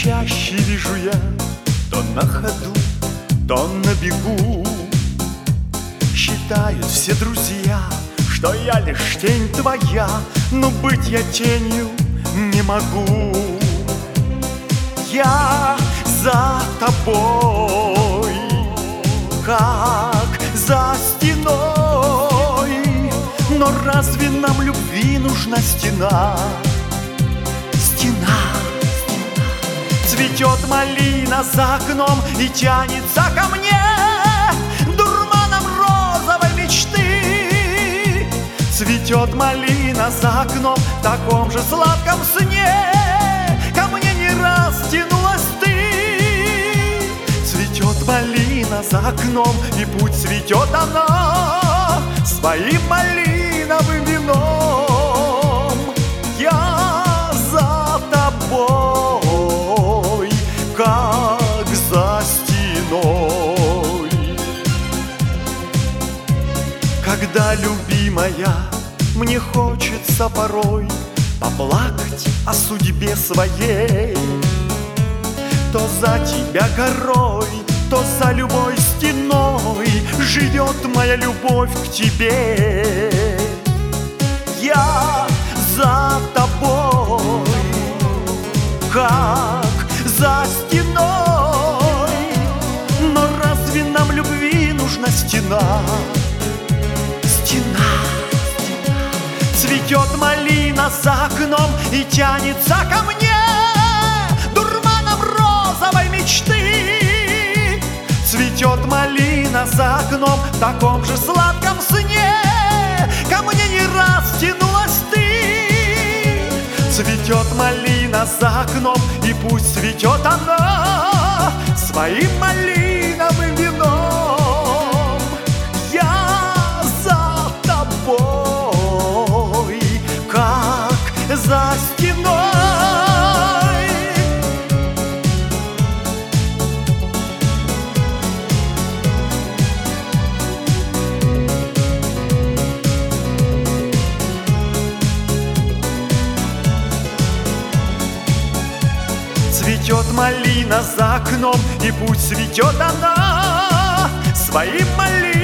чаще вижу я, то на ходу, то на бегу. Считают все друзья, что я лишь тень твоя, но быть я тенью не могу. Я за тобой, как за стеной, но разве нам любви нужна стена? Стена. Цветет малина за окном и тянется ко мне дурманом розовой мечты. Цветет малина за окном в таком же сладком сне, ко мне не раз тянулась ты. Цветет малина за окном, и путь цветет она своим малиновым вином. Я за тобой, как за стеной. Когда, любимая, мне хочется порой поплакать о судьбе своей, то за тебя горой, то за любой стеной живет моя любовь к тебе. Я за тобой, как за стеной, но разве нам любви нужна стена? Стена. Цветет малина за окном и тянется ко мне дурманом розовой мечты. Цветет малина за окном в таком же сладком сне, ко мне не раз тянулась ты. Цветет малина за окном, и пусть цветет она своим малиновым вином. Я за тобой, как за стеной. Цветет малина за окном, и пусть цветет она своим малиновым